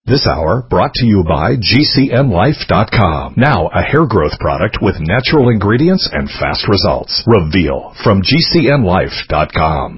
This hour brought to you by GCNlife.com. Now a hair growth product with natural ingredients and fast results. Reveal from GCNlife.com.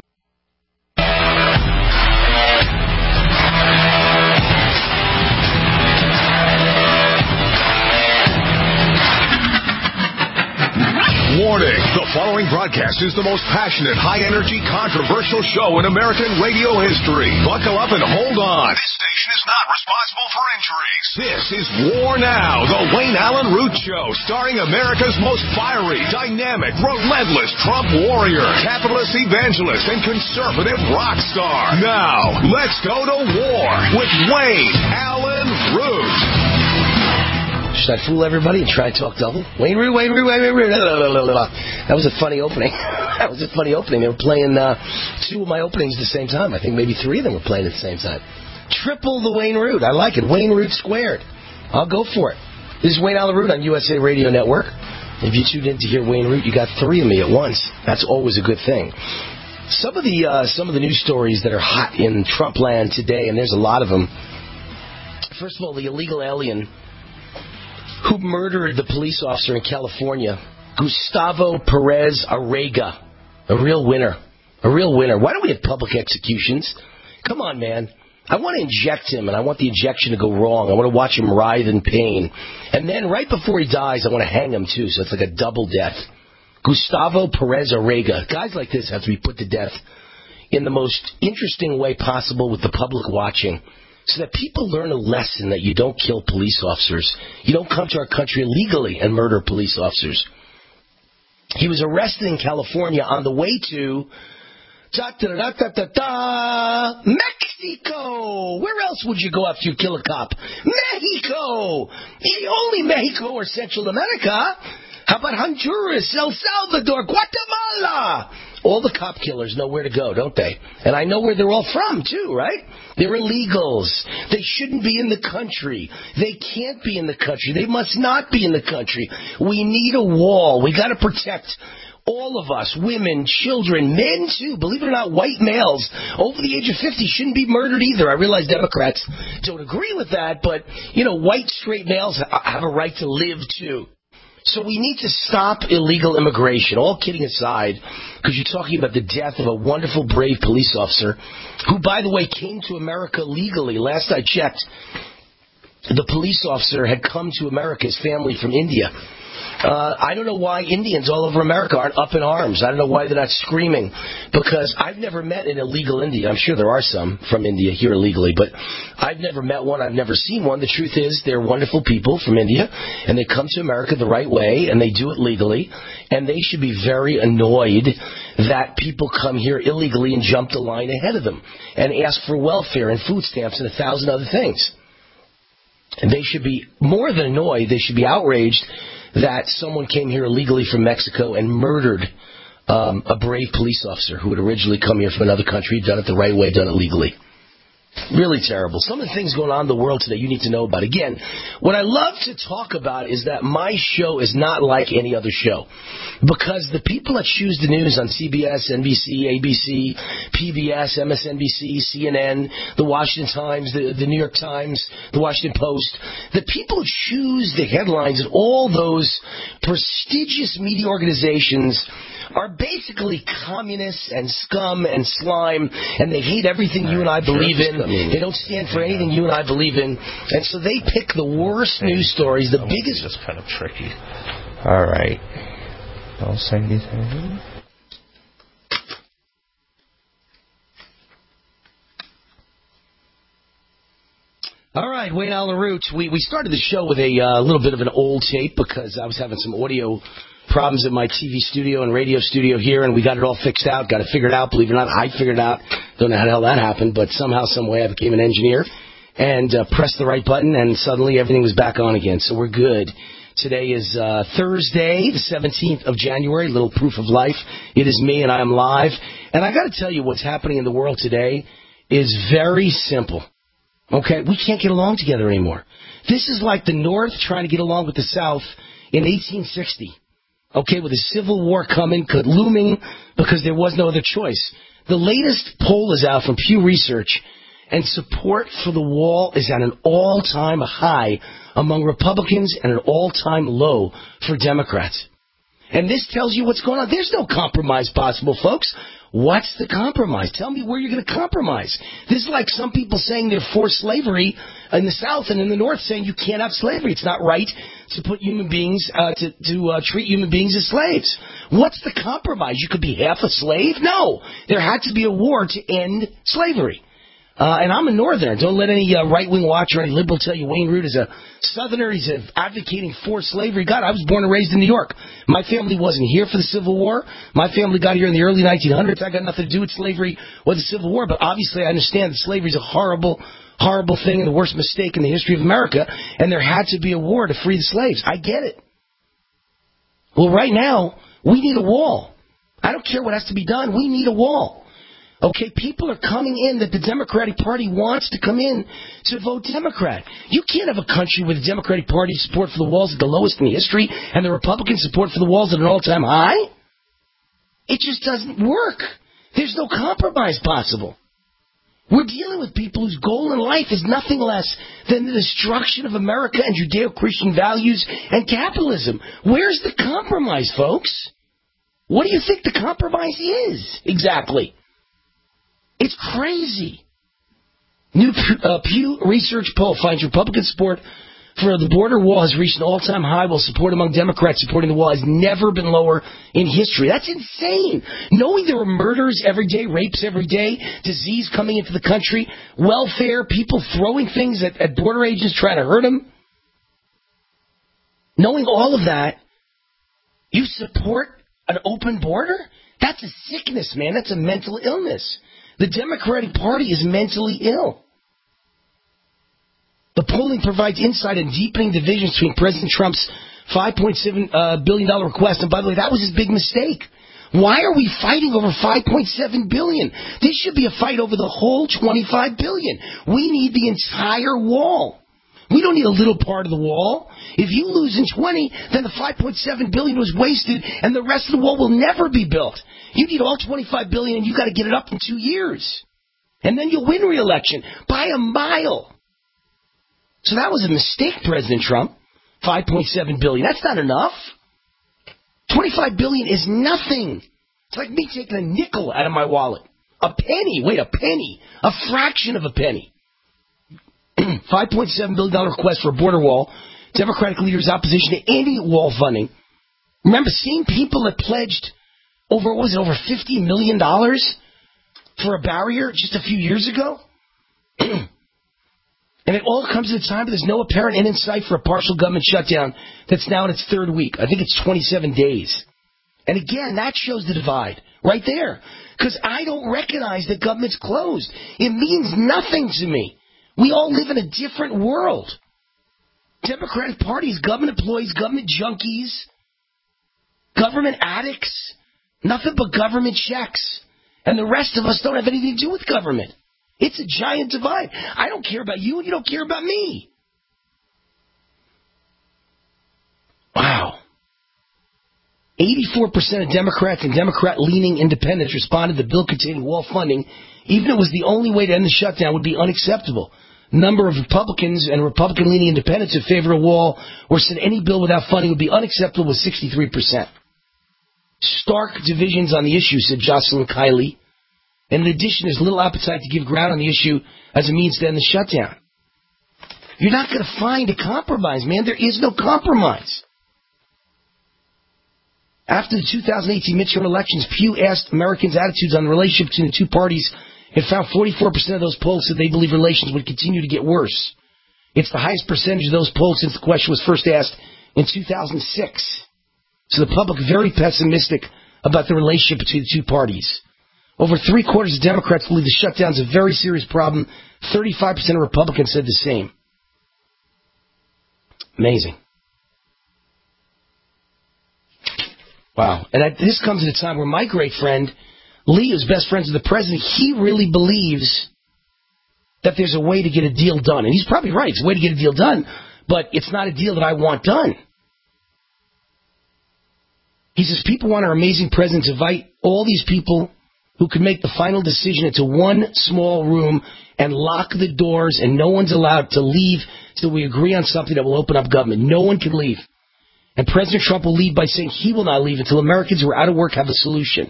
Warning, the following broadcast is the most passionate, high-energy, controversial show in American radio history. Buckle up and hold on. This station is not responsible for injuries. This is War Now, the Wayne Allen Root Show, starring America's most fiery, dynamic, relentless Trump warrior, capitalist evangelist, and conservative rock star. Now, let's go to war with Wayne Allen Root. Should I fool everybody and try and talk double? Wayne Root. That was a funny opening. They were playing two of my openings at the same time. I think maybe three of them were playing at the same time. Triple the Wayne Root. I like it. Wayne Root squared. I'll go for it. This is Wayne Allen Root on USA Radio Network. If you tuned in to hear Wayne Root, you got three of me at once. That's always a good thing. Some of the news stories that are hot in Trump land today, and there's a lot of them. First of all, the illegal alien who murdered the police officer in California, Gustavo Perez Arrega. A real winner. Why don't we have public executions? Come on, man. I want to inject him, and I want the injection to go wrong. I want to watch him writhe in pain. And then right before he dies, I want to hang him, too, so it's like a double death. Gustavo Perez Arrega. Guys like this have to be put to death in the most interesting way possible with the public watching, so that people learn a lesson that you don't kill police officers. You don't come to our country illegally and murder police officers. He was arrested in California on the way to Mexico. Where else would you go after you kill a cop? Mexico. Only Mexico or Central America. How about Honduras, El Salvador, Guatemala? All the cop killers know where to go, don't they? And I know where they're all from, too, right? They're illegals. They shouldn't be in the country. They can't be in the country. They must not be in the country. We need a wall. We got to protect all of us, women, children, men, too. Believe it or not, white males over the age of 50 shouldn't be murdered either. I realize Democrats don't agree with that, but, white straight males have a right to live, too. So we need to stop illegal immigration, all kidding aside, because you're talking about the death of a wonderful, brave police officer who, by the way, came to America legally. Last I checked, the police officer had come to America, his family from India. I don't know why Indians all over America aren't up in arms. I don't know why they're not screaming, because I've never met an illegal Indian. I'm sure there are some from India here illegally, but I've never met one. I've never seen one. The truth is they're wonderful people from India, and they come to America the right way, and they do it legally, and they should be very annoyed that people come here illegally and jump the line ahead of them and ask for welfare and food stamps and 1,000 other things. And they should be more than annoyed. They should be outraged that someone came here illegally from Mexico and murdered a brave police officer who had originally come here from another country, done it the right way, done it legally. Really terrible. Some of the things going on in the world today you need to know about. Again, what I love to talk about is that my show is not like any other show, because the people that choose the news on CBS, NBC, ABC, PBS, MSNBC, CNN, the Washington Times, the New York Times, the Washington Post, the people who choose the headlines at all those prestigious media organizations are basically communists and scum and slime, and they hate everything you and I believe in. They don't stand for anything you and I believe in, and so they pick the worst news stories, the biggest. That's kind of tricky. All right. Don't say anything. All right, Wayne Allen Root. We started the show with a little bit of an old tape because I was having some audio problems at my TV studio and radio studio here, and we got it all fixed out, got it figured out. Believe it or not, I figured it out. Don't know how the hell that happened, but somehow, some way, I became an engineer and pressed the right button, and suddenly everything was back on again. So we're good. Today is Thursday, the 17th of January, little proof of life. It is me, and I am live. And I got to tell you, what's happening in the world today is very simple. Okay, we can't get along together anymore. This is like the North trying to get along with the South in 1860. Okay, with a civil war coming, looming, because there was no other choice. The latest poll is out from Pew Research, and support for the wall is at an all-time high among Republicans and an all-time low for Democrats. And this tells you what's going on. There's no compromise possible, folks. What's the compromise? Tell me where you're going to compromise. This is like some people saying they're for slavery in the South and in the North saying you can't have slavery. It's not right to put human beings, to treat human beings as slaves. What's the compromise? You could be half a slave? No. There had to be a war to end slavery. And I'm a Northerner. Don't let any right-wing watcher or any liberal tell you Wayne Root is a Southerner. He's advocating for slavery. God, I was born and raised in New York. My family wasn't here for the Civil War. My family got here in the early 1900s. I got nothing to do with slavery or the Civil War. But obviously I understand that slavery is a horrible, horrible thing and the worst mistake in the history of America. And there had to be a war to free the slaves. I get it. Well, right now, we need a wall. I don't care what has to be done. We need a wall. Okay, people are coming in that the Democratic Party wants to come in to vote Democrat. You can't have a country with the Democratic Party support for the walls at the lowest in history and the Republican support for the walls at an all-time high. It just doesn't work. There's no compromise possible. We're dealing with people whose goal in life is nothing less than the destruction of America and Judeo-Christian values and capitalism. Where's the compromise, folks? What do you think the compromise is exactly? It's crazy. New Pew Research poll finds Republican support for the border wall has reached an all-time high, while support among Democrats supporting the wall has never been lower in history. That's insane. Knowing there are murders every day, rapes every day, disease coming into the country, welfare, people throwing things at border agents trying to hurt them. Knowing all of that, you support an open border? That's a sickness, man. That's a mental illness. The Democratic Party is mentally ill. The polling provides insight in deepening divisions between President Trump's $5.7 billion request. And by the way, that was his big mistake. Why are we fighting over $5.7 billion? This should be a fight over the whole $25 billion. We need the entire wall. We don't need a little part of the wall. If you lose in 20, then the $5.7 billion was wasted, and the rest of the wall will never be built. You need all $25 billion, and you got to get it up in 2 years, and then you'll win re-election by a mile. So that was a mistake, President Trump. $5.7 billion. That's not enough. $25 billion is nothing. It's like me taking a nickel out of my wallet. A penny. Wait, a penny. A fraction of a penny. $5.7 billion request for a border wall. Democratic leaders' opposition to any wall funding. Remember, seeing people that pledged over $50 million for a barrier just a few years ago? And it all comes at a time that there's no apparent end in sight for a partial government shutdown that's now in its third week. I think it's 27 days. And again, that shows the divide right there. Because I don't recognize that government's closed. It means nothing to me. We all live in a different world. Democratic Party is government employees, government junkies, government addicts, nothing but government checks. And the rest of us don't have anything to do with government. It's a giant divide. I don't care about you, and you don't care about me. Wow. 84% of Democrats and Democrat-leaning independents responded the bill containing wall funding, even if it was the only way to end the shutdown, would be unacceptable. Number of Republicans and Republican-leaning independents who favor a wall or said any bill without funding would be unacceptable was 63%. Stark divisions on the issue, said Jocelyn Kiley. And in addition, there's little appetite to give ground on the issue as a means to end the shutdown. You're not going to find a compromise, man. There is no compromise. After the 2018 midterm elections, Pew asked Americans' attitudes on the relationship between the two parties and found 44% of those polls said they believe relations would continue to get worse. It's the highest percentage of those polls since the question was first asked in 2006. So the public very pessimistic about the relationship between the two parties. Over 3/4 of Democrats believe the shutdown is a very serious problem. 35% of Republicans said the same. Amazing. Wow. And this comes at a time where my great friend, Lee, who's best friends with the president, he really believes that there's a way to get a deal done. And he's probably right. It's a way to get a deal done, but it's not a deal that I want done. He says people want our amazing president to invite all these people who can make the final decision into one small room and lock the doors, and no one's allowed to leave till we agree on something that will open up government. No one can leave. And President Trump will leave by saying he will not leave until Americans who are out of work have a solution.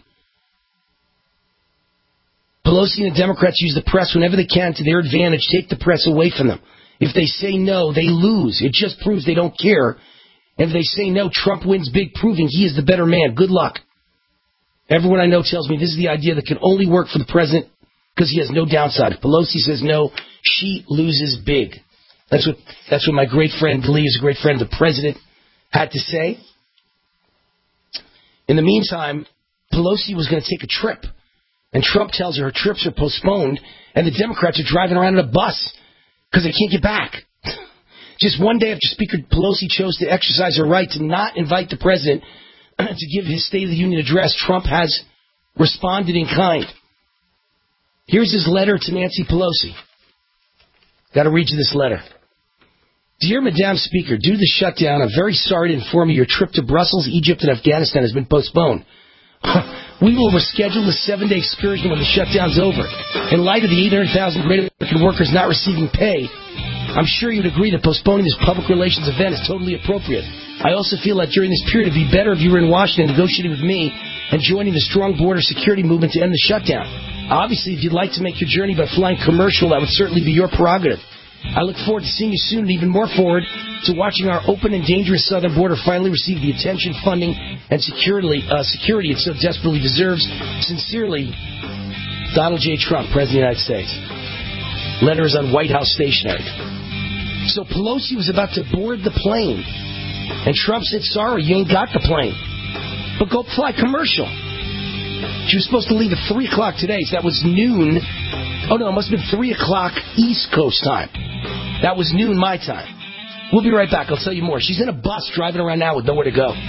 Pelosi and the Democrats use the press whenever they can to their advantage, take the press away from them. If they say no, they lose. It just proves they don't care. And if they say no, Trump wins big, proving he is the better man. Good luck. Everyone I know tells me this is the idea that can only work for the president because he has no downside. If Pelosi says no, she loses big. That's what my great friend Lee, is a great friend of the president, had to say. In the meantime, Pelosi was going to take a trip, and Trump tells her trips are postponed, and the Democrats are driving around in a bus because they can't get back. Just one day after Speaker Pelosi chose to exercise her right to not invite the president to give his State of the Union address, Trump has responded in kind. Here's his letter to Nancy Pelosi. Got to read you this letter. Dear Madam Speaker, due to the shutdown, I'm very sorry to inform you your trip to Brussels, Egypt, and Afghanistan has been postponed. We will reschedule the 7-day excursion when the shutdown's over. In light of the 800,000 Great American workers not receiving pay, I'm sure you'd agree that postponing this public relations event is totally appropriate. I also feel that during this period it would be better if you were in Washington negotiating with me and joining the strong border security movement to end the shutdown. Obviously, if you'd like to make your journey by flying commercial, that would certainly be your prerogative. I look forward to seeing you soon, and even more forward to watching our open and dangerous southern border finally receive the attention, funding, and security it so desperately deserves. Sincerely, Donald J. Trump, President of the United States. Letter is on White House stationery. So Pelosi was about to board the plane, and Trump said, sorry, you ain't got the plane, but go fly commercial. She was supposed to leave at 3 o'clock today, so that was noon. Oh, no, it must have been 3 o'clock East Coast time. That was noon my time. We'll be right back. I'll tell you more. She's in a bus driving around now with nowhere to go.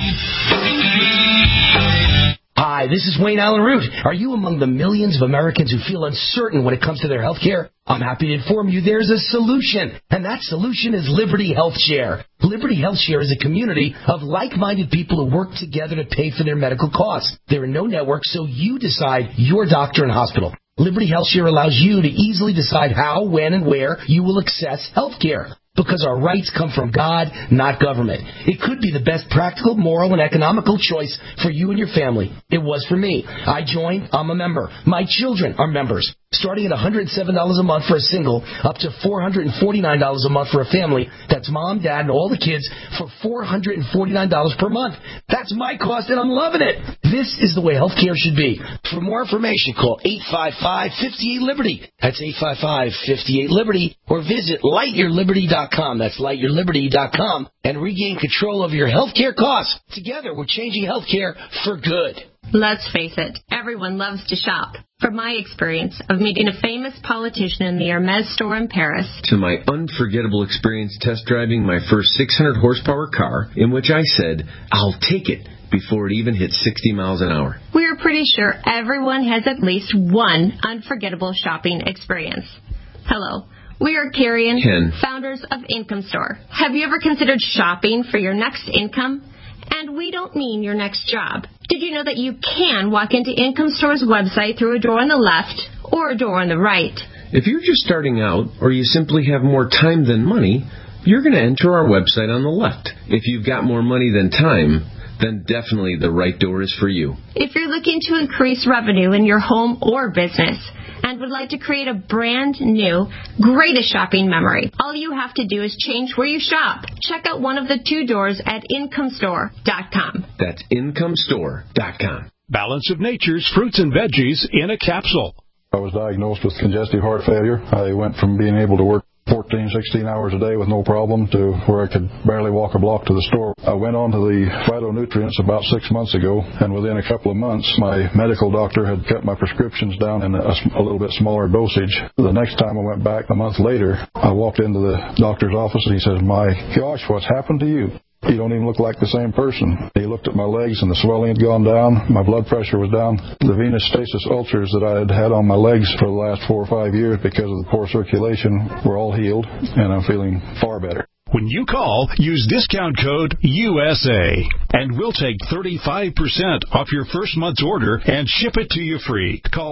Hi, this is Wayne Allen Root. Are you among the millions of Americans who feel uncertain when it comes to their health care? I'm happy to inform you there's a solution, and that solution is Liberty Health Share. Liberty Health Share is a community of like-minded people who work together to pay for their medical costs. There are no networks, so you decide your doctor and hospital. Liberty Health Share allows you to easily decide how, when, and where you will access health care. Because our rights come from God, not government. It could be the best practical, moral, and economical choice for you and your family. It was for me. I joined. I'm a member. My children are members. Starting at $107 a month for a single, up to $449 a month for a family. That's mom, dad, and all the kids for $449 per month. That's my cost, and I'm loving it. This is the way healthcare should be. For more information, call 855-58-LIBERTY. That's 855-58-LIBERTY. Or visit lightyourliberty.com. That's lightyourliberty.com. And regain control over your healthcare costs. Together, we're changing healthcare for good. Let's face it, everyone loves to shop. From my experience of meeting a famous politician in the Hermes store in Paris, to my unforgettable experience test driving my first 600 horsepower car, in which I said, I'll take it, before it even hit 60 miles an hour. We're pretty sure everyone has at least one unforgettable shopping experience. Hello. We are Carrie and Ken, founders of Income Store. Have you ever considered shopping for your next income? And we don't mean your next job. Did you know that you can walk into Income Store's website through a door on the left or a door on the right? if you're just starting out or you simply have more time than money, you're going to enter our website on the left. If you've got more money than time, then definitely the right door is for you. If you're looking to increase revenue in your home or business and would like to create a brand new, greatest shopping memory, all you have to do is change where you shop. Check out one of the 2 doors at IncomeStore.com. That's IncomeStore.com. Balance of Nature's fruits and veggies in a capsule. I was diagnosed with congestive heart failure. I went from being able to work 14, 16 hours a day with no problem to where I could barely walk a block to the store. I went on to the phytonutrients about 6 months ago, and within a couple of months, my medical doctor had cut my prescriptions down in a little bit smaller dosage. The next time I went back, a month later, I walked into the doctor's office, and he says, "My gosh, what's happened to you? You don't even look like the same person." He looked at my legs, and the swelling had gone down. My blood pressure was down. The venous stasis ulcers that I had had on my legs for the last 4 or 5 years because of the poor circulation were all healed, and I'm feeling far better. When you call, use discount code USA, and we'll take 35% off your first month's order and ship it to you free. Call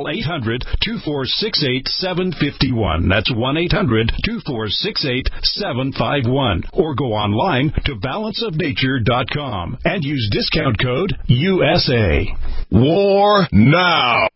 800-246-8751. That's 1-800-246-8751. Or go online to balanceofnature.com and use discount code USA. War now.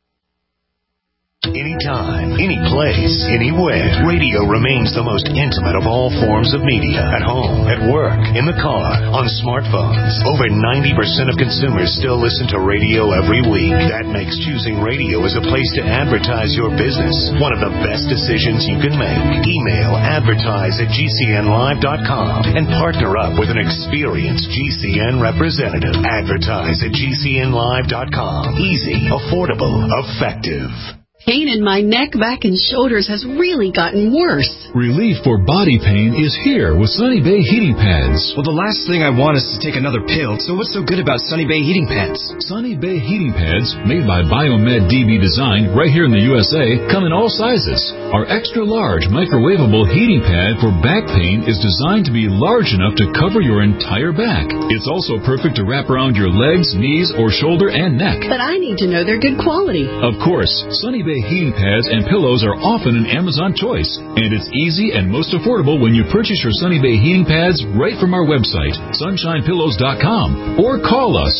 Anytime, any place, anywhere, radio remains the most intimate of all forms of media. At home, at work, in the car, on smartphones. Over 90% of consumers still listen to radio every week. That makes choosing radio as a place to advertise your business one of the best decisions you can make. Email advertise@gcnlive.com and partner up with an experienced GCN representative. Advertise@gcnlive.com. Easy, affordable, effective. Pain in my neck, back, and shoulders has really gotten worse. Relief for body pain is here with Sunny Bay heating pads. Well, the last thing I want is to take another pill, so what's so good about Sunny Bay heating pads? Sunny Bay heating pads, made by Biomed DB Design right here in the USA, come in all sizes. Our extra large microwavable heating pad for back pain is designed to be large enough to cover your entire back. It's also perfect to wrap around your legs, knees, or shoulder and neck. But I need to know they're good quality. Of course, Sunny Bay heating pads and pillows are often an Amazon choice, and it's easy and most affordable when you purchase your Sunny Bay heating pads right from our website, sunshinepillows.com, or call us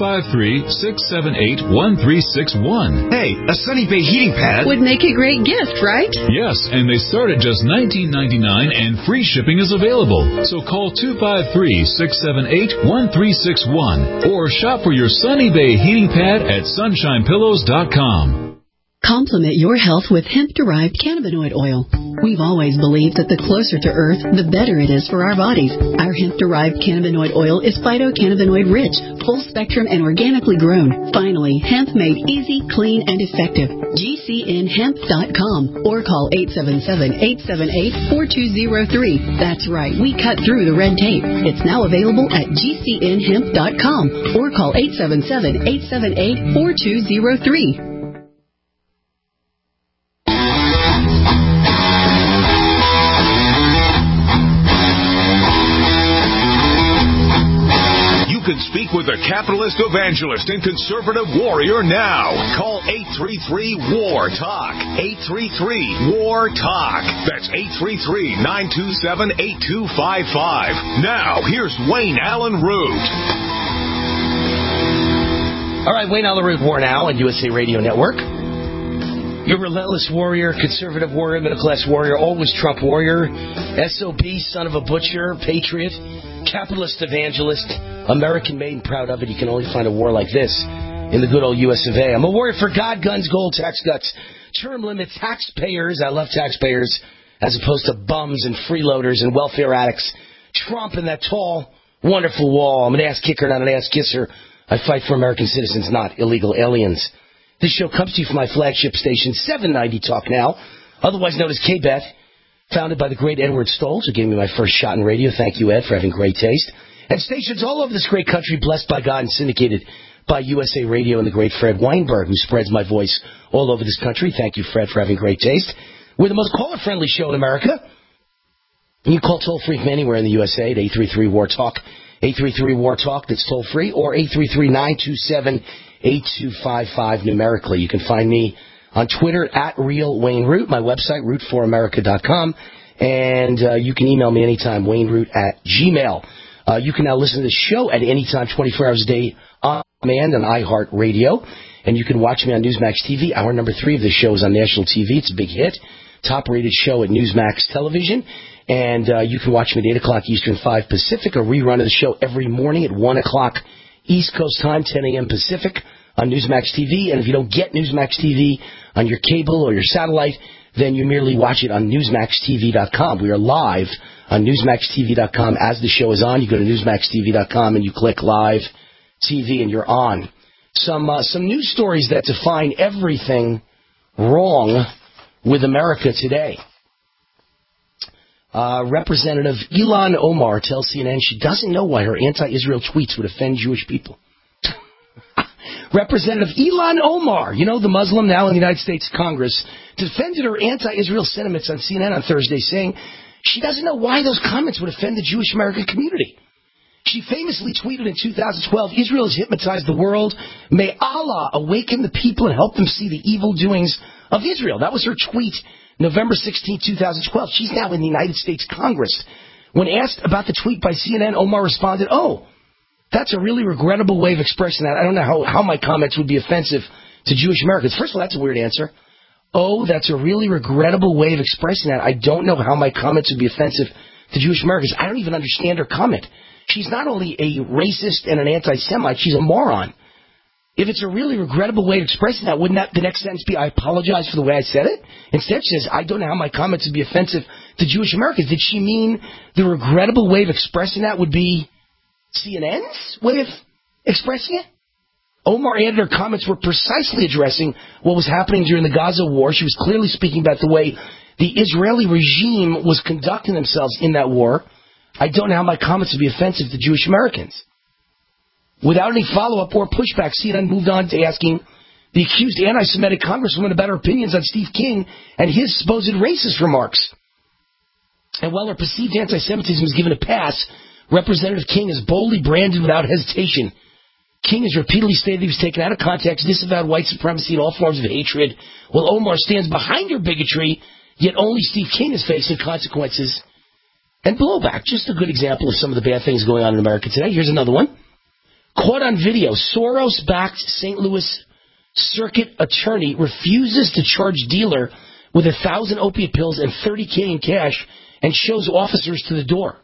253-678-1361. Hey, a Sunny Bay heating pad would make a great gift, right? Yes, and they start at just $19.99 and free shipping is available. So call 253-678-1361 or shop for your Sunny Bay heating pad at sunshinepillows.com. Complement your health with hemp-derived cannabinoid oil. We've always believed that the closer to Earth, the better it is for our bodies. Our hemp-derived cannabinoid oil is phytocannabinoid-rich, full-spectrum, and organically grown. Finally, hemp made easy, clean, and effective. GCNhemp.com or call 877-878-4203. That's right, we cut through the red tape. It's now available at GCNhemp.com or call 877-878-4203. Speak with a capitalist evangelist and conservative warrior now. Call 833-WAR-TALK. 833-WAR-TALK. That's 833-927-8255. Now, here's Wayne Allen Root. All right, Wayne Allen Root, War Now on USA Radio Network. Your relentless warrior, conservative warrior, middle-class warrior, always Trump warrior, SOB, son of a butcher, patriot, capitalist evangelist, American-made and proud of it. You can only find a war like this in the good old US of A. I'm a warrior for God, guns, gold, tax cuts, term limits, taxpayers. I love taxpayers as opposed to bums and freeloaders and welfare addicts. Trump and that tall, wonderful wall. I'm an ass kicker, not an ass kisser. I fight for American citizens, not illegal aliens. This show comes to you from my flagship station, 790 Talk Now, otherwise known as K-Bet, founded by the great Edward Stoltz, who gave me my first shot in radio. Thank you, Ed, for having great taste. And stations all over this great country, blessed by God and syndicated by USA Radio and the great Fred Weinberg, who spreads my voice all over this country. Thank you, Fred, for having great taste. We're the most caller-friendly show in America. And you call toll-free from anywhere in the USA at 833-WAR-TALK, 833-WAR-TALK, that's toll-free, or 833-927-8255 numerically. You can find me on Twitter at RealWayneRoot, my website, root4america.com, and you can email me anytime, wayneroot@gmail.com. You can now listen to the show at any time, 24 hours a day, on demand on iHeartRadio. And you can watch me on Newsmax TV. Hour number 3 of the show is on national TV. It's a big hit. Top-rated show at Newsmax Television. And you can watch me at 8 o'clock Eastern, 5 Pacific, a rerun of the show every morning at 1 o'clock East Coast time, 10 a.m. Pacific on Newsmax TV. And if you don't get Newsmax TV on your cable or your satellite, then you merely watch it on NewsmaxTV.com. We are live on NewsmaxTV.com as the show is on. You go to NewsmaxTV.com and you click Live TV and you're on. Some news stories that define everything wrong with America today. Representative Ilhan Omar tells CNN she doesn't know why her anti-Israel tweets would offend Jewish people. Representative Ilhan Omar, you know, the Muslim now in the United States Congress, defended her anti-Israel sentiments on CNN on Thursday, saying She doesn't know why those comments would offend the Jewish American community. She famously tweeted in 2012, Israel has hypnotized the world. May Allah awaken the people and help them see the evil doings of Israel. That was her tweet, November 16, 2012. She's now in the United States Congress. When asked about the tweet by CNN, Omar responded, oh, that's a really regrettable way of expressing that. I don't know how my comments would be offensive to Jewish Americans. First of all, that's a weird answer. Oh, that's a really regrettable way of expressing that. I don't know how my comments would be offensive to Jewish Americans. I don't even understand her comment. She's not only a racist and an anti-Semite, she's a moron. If it's a really regrettable way of expressing that, wouldn't that the next sentence be, I apologize for the way I said it? Instead, she says, I don't know how my comments would be offensive to Jewish Americans. Did she mean the regrettable way of expressing that would be CNN's way of expressing it? Omar added her comments were precisely addressing what was happening during the Gaza war. She was clearly speaking about the way the Israeli regime was conducting themselves in that war. I don't know how my comments would be offensive to Jewish Americans. Without any follow-up or pushback, CNN moved on to asking the accused anti-Semitic congresswoman about her opinions on Steve King and his supposed racist remarks. And while her perceived anti-Semitism is given a pass, Representative King is boldly branded without hesitation. King has repeatedly stated he was taken out of context, disavowed white supremacy and all forms of hatred, while Omar stands behind her bigotry, yet only Steve King is facing consequences and blowback. Just a good example of some of the bad things going on in America today. Here's another one. Caught on video, Soros-backed St. Louis circuit attorney refuses to charge dealer with 1,000 opiate pills and $30K in cash and shows officers to the door.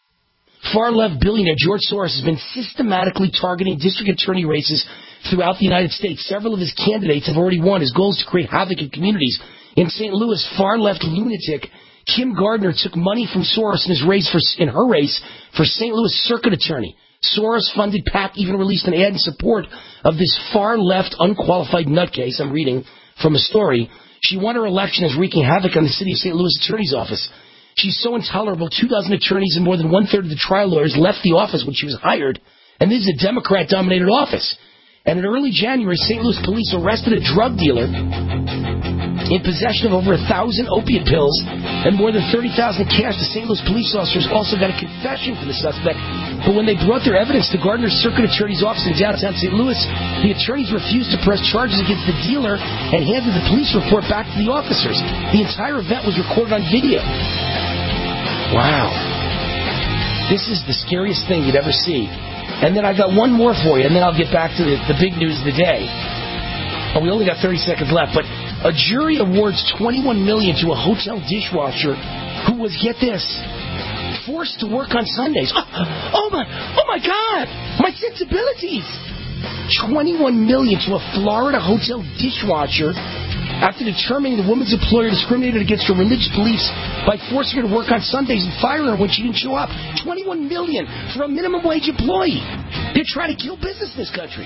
Far-left billionaire George Soros has been systematically targeting district attorney races throughout the United States. Several of his candidates have already won. His goal is to create havoc in communities. In St. Louis, far-left lunatic Kim Gardner took money from Soros in her race for St. Louis circuit attorney. Soros-funded PAC even released an ad in support of this far-left, unqualified nutcase. I'm reading from a story. She won her election as wreaking havoc on the city of St. Louis attorney's office. She's so intolerable, 24 attorneys and more than one-third of the trial lawyers left the office when she was hired. And this is a Democrat-dominated office. And in early January, St. Louis police arrested a drug dealer in possession of over 1,000 opiate pills and more than $30,000 cash. The St. Louis police officers also got a confession from the suspect. But when they brought their evidence to Gardner's circuit attorney's office in downtown St. Louis, the attorneys refused to press charges against the dealer and handed the police report back to the officers. The entire event was recorded on video. Wow. This is the scariest thing you'd ever see. And then I got one more for you, and then I'll get back to the big news of the day. Oh, we only got 30 seconds left, but a jury awards $21 million to a hotel dishwasher who was, get this, forced to work on Sundays. Oh my God, my sensibilities. $21 million to a Florida hotel dishwasher after determining the woman's employer discriminated against her religious beliefs by forcing her to work on Sundays and firing her when she didn't show up. $21 million for a minimum wage employee. They're trying to kill business in this country.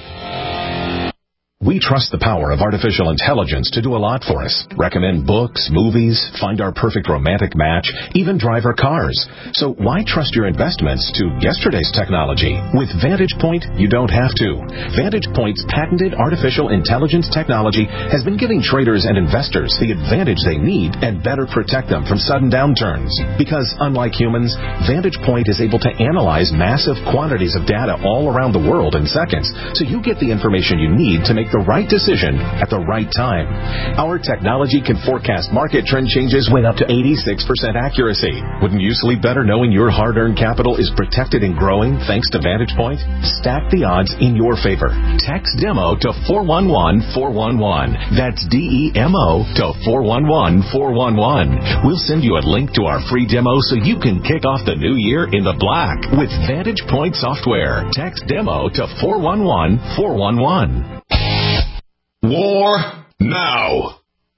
We trust the power of artificial intelligence to do a lot for us. Recommend books, movies, find our perfect romantic match, even drive our cars. So why trust your investments to yesterday's technology? With VantagePoint, you don't have to. VantagePoint's patented artificial intelligence technology has been giving traders and investors the advantage they need and better protect them from sudden downturns. Because unlike humans, VantagePoint is able to analyze massive quantities of data all around the world in seconds, so you get the information you need to make the right decision at the right time. Our technology can forecast market trend changes with up to 86% accuracy. Wouldn't you sleep better knowing your hard-earned capital is protected and growing thanks to VantagePoint? Stack the odds in your favor. Text DEMO to 411-411. That's DEMO to 411-411. We'll send you a link to our free demo so you can kick off the new year in the black with VantagePoint software. Text DEMO to 411-411. War now.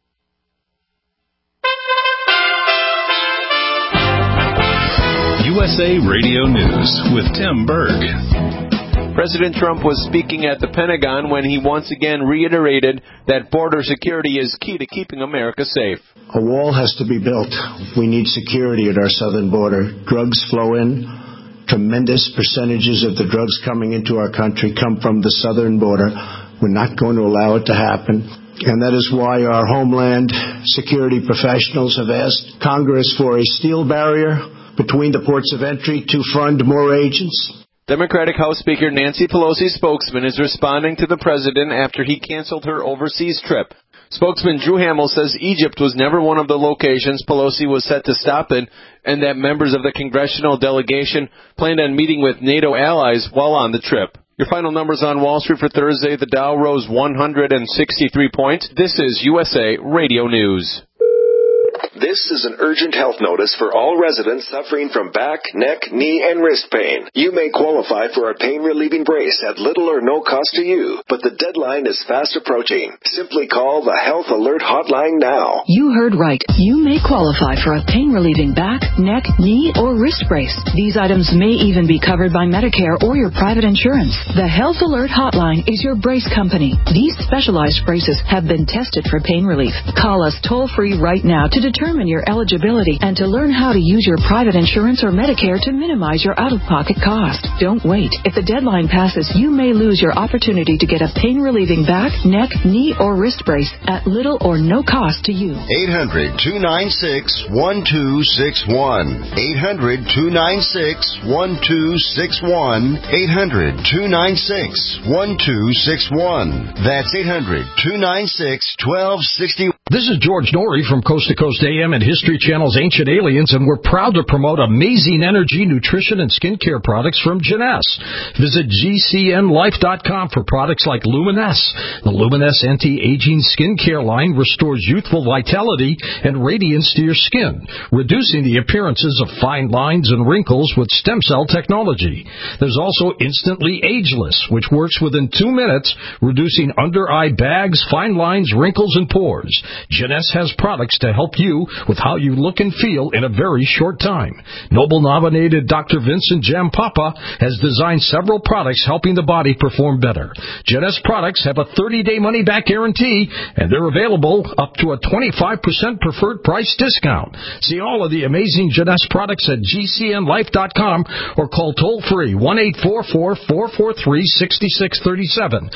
USA Radio News with Tim Berg. President Trump was speaking at the Pentagon when he once again reiterated that border security is key to keeping America safe. A wall has to be built. We need security at our southern border. Drugs flow in. Tremendous percentages of the drugs coming into our country come from the southern border. We're not going to allow it to happen. And that is why our Homeland Security professionals have asked Congress for a steel barrier between the ports of entry to fund more agents. Democratic House Speaker Nancy Pelosi's spokesman is responding to the president after he canceled her overseas trip. Spokesman Drew Hamill says Egypt was never one of the locations Pelosi was set to stop in, and that members of the congressional delegation planned on meeting with NATO allies while on the trip. Your final numbers on Wall Street for Thursday. The Dow rose 163 points. This is USA Radio News. This is an urgent health notice for all residents suffering from back, neck, knee, and wrist pain. You may qualify for a pain-relieving brace at little or no cost to you, but the deadline is fast approaching. Simply call the Health Alert Hotline now. You heard right. You may qualify for a pain-relieving back, neck, knee, or wrist brace. These items may even be covered by Medicare or your private insurance. The Health Alert Hotline is your brace company. These specialized braces have been tested for pain relief. Call us toll-free right now to determine your eligibility and to learn how to use your private insurance or Medicare to minimize your out-of-pocket cost. Don't wait. If the deadline passes, you may lose your opportunity to get a pain-relieving back, neck, knee, or wrist brace at little or no cost to you. 800-296-1261. 800-296-1261. 800-296-1261. That's 800-296-1261. This is George Norrie from Coast to Coast AM and History Channel's Ancient Aliens, and we're proud to promote amazing energy, nutrition, and skincare products from Jeunesse. Visit GCNLife.com for products like Luminesse. The Luminesse anti-aging skincare line restores youthful vitality and radiance to your skin, reducing the appearances of fine lines and wrinkles with stem cell technology. There's also Instantly Ageless, which works within 2 minutes, reducing under-eye bags, fine lines, wrinkles, and pores. Jeunesse has products to help you with how you look and feel in a very short time. Nobel-nominated Dr. Vincent Jampapa has designed several products helping the body perform better. Jeunesse products have a 30-day money-back guarantee, and they're available up to a 25% preferred price discount. See all of the amazing Jeunesse products at GCNLife.com or call toll-free 1-844-443-6637.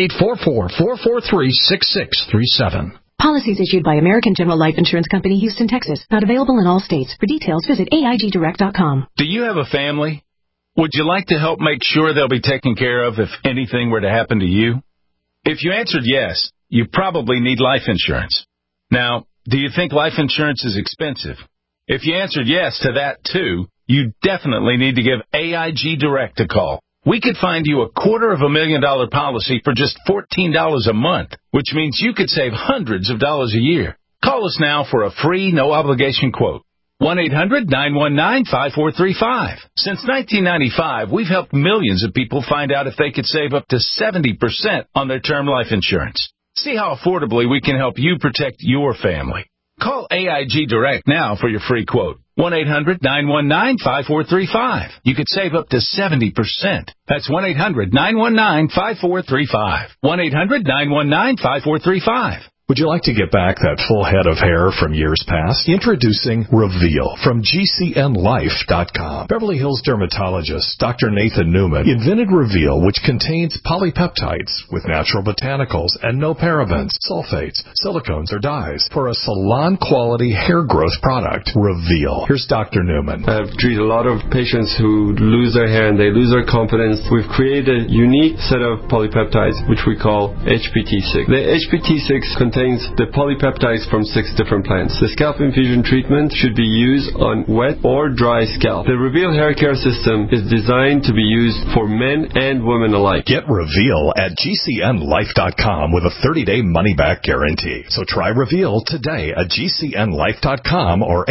1-844-443-6637. Policies issued by American General Life Insurance Company, Houston, Texas. Not available in all states. For details, visit AIGdirect.com. Do you have a family? Would you like to help make sure they'll be taken care of if anything were to happen to you? If you answered yes, you probably need life insurance. Now, do you think life insurance is expensive? If you answered yes to that, too, you definitely need to give AIG Direct a call. We could find you a $250,000 policy for just $14 a month, which means you could save hundreds of dollars a year. Call us now for a free, no-obligation quote. 1-800-919-5435. Since 1995, we've helped millions of people find out if they could save up to 70% on their term life insurance. See how affordably we can help you protect your family. Call AIG Direct now for your free quote. 1-800-919-5435. You could save up to 70%. That's 1-800-919-5435. 1-800-919-5435. Would you like to get back that full head of hair from years past? Introducing Reveal from GCNLife.com. Beverly Hills dermatologist Dr. Nathan Newman invented Reveal, which contains polypeptides with natural botanicals and no parabens, sulfates, silicones, or dyes for a salon-quality hair growth product. Reveal. Here's Dr. Newman. I've treated a lot of patients who lose their hair and they lose their confidence. We've created a unique set of polypeptides, which we call HPT6. The HPT6 contains the polypeptides from 6 different plants. The scalp infusion treatment should be used on wet or dry scalp. The Reveal hair care system is designed to be used for men and women alike. Get Reveal at GCNLife.com with a 30-day money-back guarantee. So try Reveal today at GCNLife.com or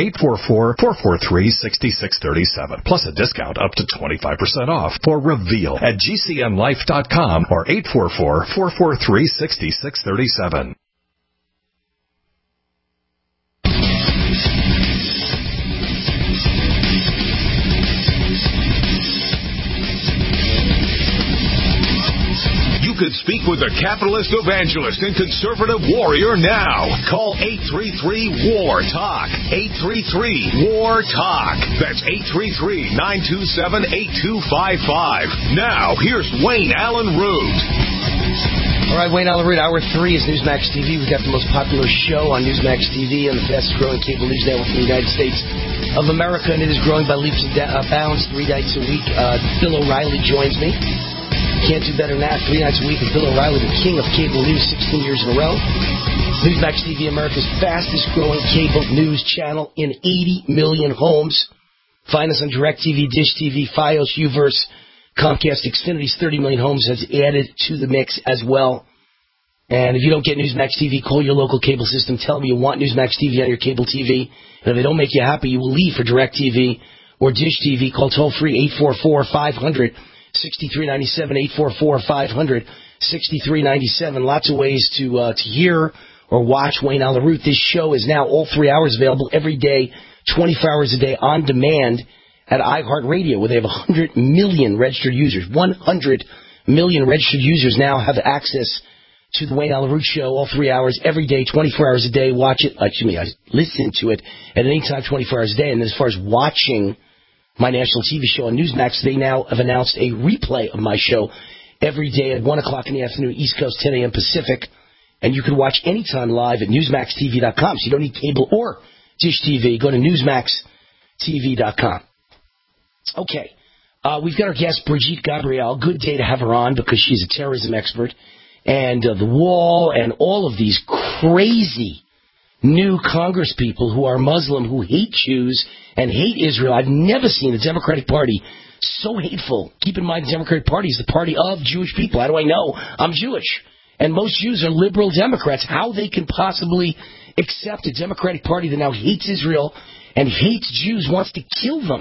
844-443-6637. Plus a discount up to 25% off for Reveal at GCNLife.com or 844-443-6637. Could speak with a capitalist evangelist and conservative warrior now. Call 833-WAR-TALK. 833-WAR-TALK. That's 833-927-8255. Now, here's Wayne Allen Root. All right, Wayne Allyn Root, Hour 3 is Newsmax TV. We've got the most popular show on Newsmax TV and the fastest-growing cable news network in the United States of America, and it is growing by leaps and bounds 3 nights a week. Bill O'Reilly joins me. Can't do better than that. 3 nights a week with Bill O'Reilly, the king of cable news, 16 years in a row. Newsmax TV, America's fastest-growing cable news channel in 80 million homes. Find us on DirecTV, Dish TV, Fios, Uverse, Comcast, Xfinity's 30 million homes has added to the mix as well. And if you don't get Newsmax TV, call your local cable system. Tell them you want Newsmax TV on your cable TV. And if they don't make you happy, you will leave for DirecTV or Dish TV. Call toll-free 844-500-6397, 844-500-6397. Lots of ways to hear or watch Wayne Allyn Root. This show is now all 3 hours available every day, 24 hours a day on demand at iHeartRadio, where they have 100 million registered users. 100 million registered users now have access to the Wayne Allyn Root Show all 3 hours every day, 24 hours a day. Watch it. Listen to it at any time, 24 hours a day. And as far as watching my national TV show on Newsmax, they now have announced a replay of my show every day at 1 o'clock in the afternoon, East Coast, 10 a.m. Pacific. And you can watch anytime live at NewsmaxTV.com. So you don't need cable or Dish TV. Go to NewsmaxTV.com. Okay. We've got our guest, Brigitte Gabriel. Good day to have her on because she's a terrorism expert. And the wall and all of these crazy new Congress people who are Muslim, who hate Jews and hate Israel. I've never seen the Democratic Party so hateful. Keep in mind, the Democratic Party is the party of Jewish people. How do I know? I'm Jewish. And most Jews are liberal Democrats. How they can possibly accept a Democratic Party that now hates Israel and hates Jews, wants to kill them,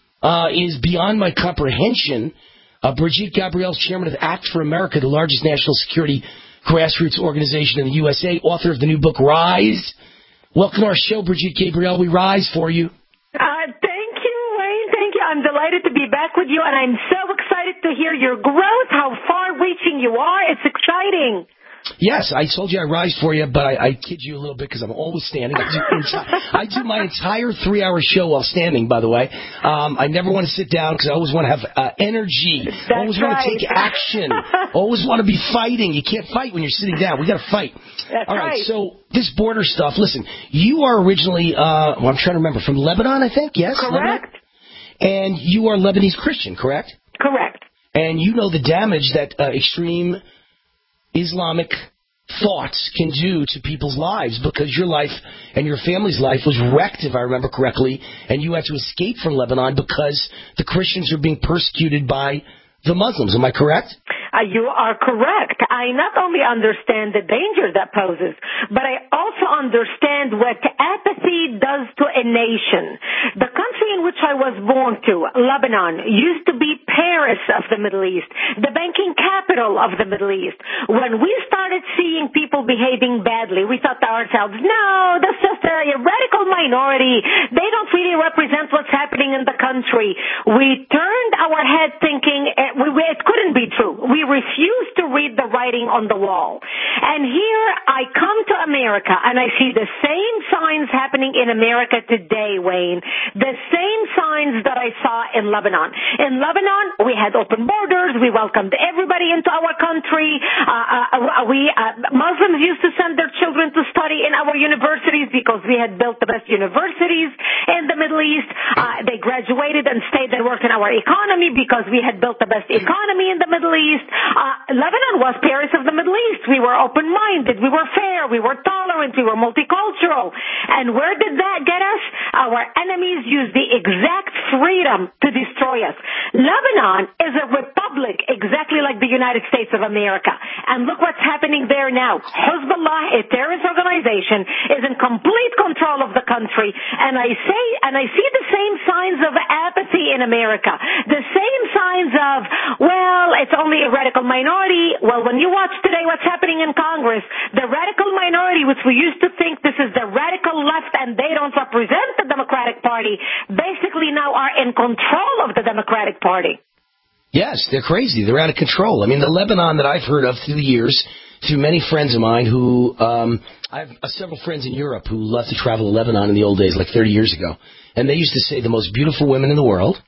is beyond my comprehension. Brigitte Gabriel, chairman of Act for America, the largest national security grassroots organization in the USA, author of the new book, Rise. Welcome to our show, Brigitte Gabriel. We rise for you. Thank you, Wayne. Thank you. I'm delighted to be back with you, and I'm so excited to hear your growth, how far-reaching you are. It's exciting. Yes, I told you I rise for you, but I kid you a little bit because I'm always standing. I do my entire 3-hour show while standing, by the way. I never want to sit down because I always want to have energy. That's always want to take action. Always want to be fighting. You can't fight when you're sitting down. We got to fight. That's All right, so this border stuff, listen, you are originally, I'm trying to remember, from Lebanon, I think, yes? Correct. Lebanon? And you are Lebanese Christian, correct? Correct. And you know the damage that extreme Islamic thoughts can do to people's lives because your life and your family's life was wrecked, if I remember correctly, and you had to escape from Lebanon because the Christians are being persecuted by the Muslims. Am I correct? You are correct. I not only understand the danger that poses, but I also understand what apathy does to a nation. The country in which I was born to, Lebanon, used to be Paris of the Middle East, the banking capital of the Middle East. When we started seeing people behaving badly, we thought to ourselves, no, that's just a radical minority. They don't really represent what's happening in the country. We turned our head thinking it couldn't be true. We refused to read the writing on the wall. And here I come to America and I see the same signs happening in America today, Wayne. The same signs that I saw in Lebanon. In Lebanon, we had open borders. We welcomed everybody into our country. Muslims used to send their children to study in our universities because we had built the best universities in the Middle East. They graduated and stayed and worked in our economy because we had built the best economy in the Middle East. Lebanon was Paris of the Middle East. We were open-minded. We were fair. We were tolerant. We were multicultural. And where did that get us? Our enemies used the exact freedom to destroy us. Lebanon is a republic exactly like the United States of America. And look what's happening there now. Hezbollah, a terrorist organization, is in complete control of the country. And I see the same signs of apathy in America. The same signs of, well, it's only a radical minority. Well, when you watch today what's happening in Congress, the radical minority, which we used to think this is the radical left and they don't represent the Democratic Party, basically now are in control of the Democratic Party. Yes, they're crazy. They're out of control. I mean, the Lebanon that I've heard of through the years, through many friends of mine who, I have several friends in Europe who loved to travel to Lebanon in the old days, like 30 years ago. And they used to say the most beautiful women in the world.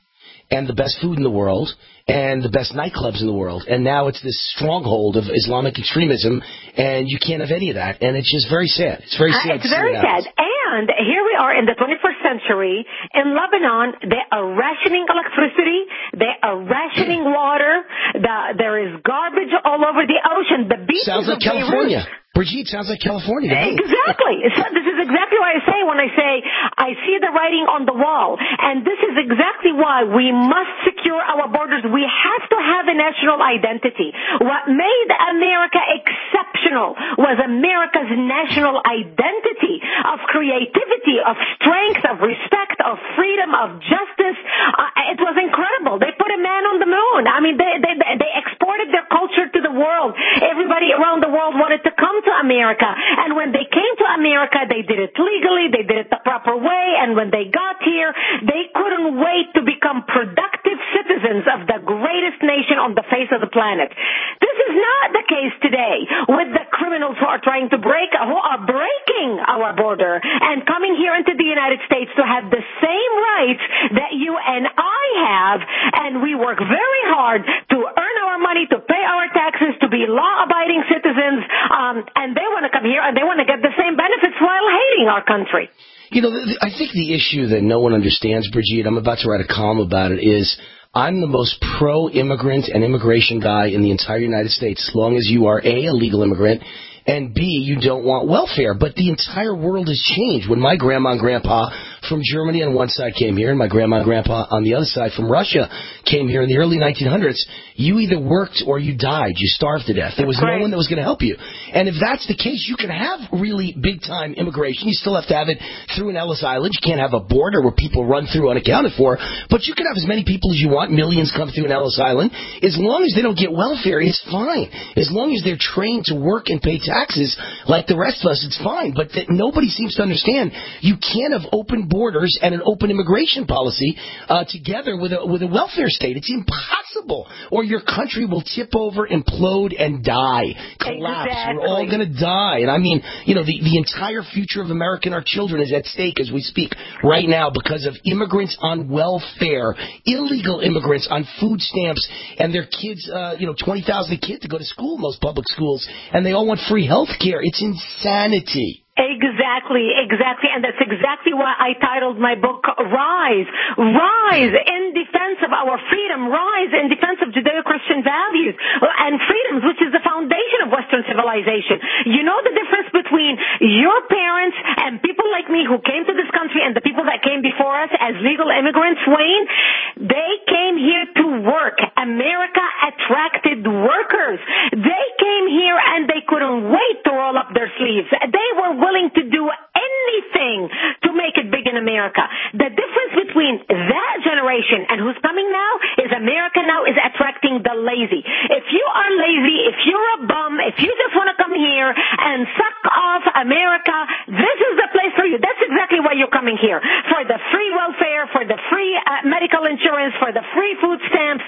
and the best food in the world and the best nightclubs in the world. And now it's this stronghold of Islamic extremism, and you can't have any of that. And it's just very sad. It's very sad. It's very sad. And here we are in the 21st century. In Lebanon, they are rationing electricity. They are rationing water. There is garbage all over the ocean. The beaches sounds like California. Brigitte, sounds like California. Exactly. So this is exactly what I say when I say I see the writing on the wall. And this is exactly why we must secure our borders. We have to have a national identity. What made America exceptional was America's national identity of creativity, of strength, of respect, of freedom, of justice. It was incredible. They put a man on the moon. I mean, they exported their culture to the world. Everybody around the world wanted to come to America. And when they came to America, they did it legally, they did it the proper way, and when they got here, they couldn't wait to become productive citizens of the greatest nation on the face of the planet. This is not the case today with the criminals who are trying to who are breaking our border and coming here into the United States to have the same rights that you and I have, and we work very hard to earn our money, to pay our taxes, to be law-abiding citizens, and they want to come here and they want to get the same benefits while hating our country. You know, I think the issue that no one understands, Brigitte, I'm about to write a column about it, is I'm the most pro-immigrant and immigration guy in the entire United States, as long as you are, A, a legal immigrant, and B, you don't want welfare. But the entire world has changed. When my grandma and grandpa from Germany on one side came here, and my grandma and grandpa on the other side from Russia came here in the early 1900s, you either worked or you died. You starved to death. There was no one that was going to help you. And if that's the case, you can have really big-time immigration. You still have to have it through an Ellis Island. You can't have a border where people run through unaccounted for. But you can have as many people as you want. Millions come through an Ellis Island. As long as they don't get welfare, it's fine. As long as they're trained to work and pay taxes like the rest of us, it's fine. But that nobody seems to understand. You can't have open borders and an open immigration policy together with a welfare state. It's impossible. Or your country will tip over, implode, and die. Collapse. Exactly. We're all going to die. And I mean, you know, the entire future of America and our children is at stake as we speak right now because of immigrants on welfare, illegal immigrants on food stamps, and their kids, 20,000 a kid to go to school, most public schools, and they all want free health care. It's insanity. Exactly. And that's exactly why I titled my book, Rise. Rise in defense of our freedom. Rise in defense of Judeo-Christian values and freedoms, which is the foundation of Western civilization. You know the difference between your parents and people like me who came to this country and the people that came before us as legal immigrants, Wayne? They came here to work. America attracted workers. They came here and they couldn't wait to roll up their sleeves. They were willing to do anything to make it big in America. The difference between that generation and who's coming now is America now is attracting the lazy. If you are lazy, if you're a bum, if you just want to come here and suck off America, this is the place for you. That's exactly why you're coming here. For the free welfare, for the free medical insurance, for the free food stamps,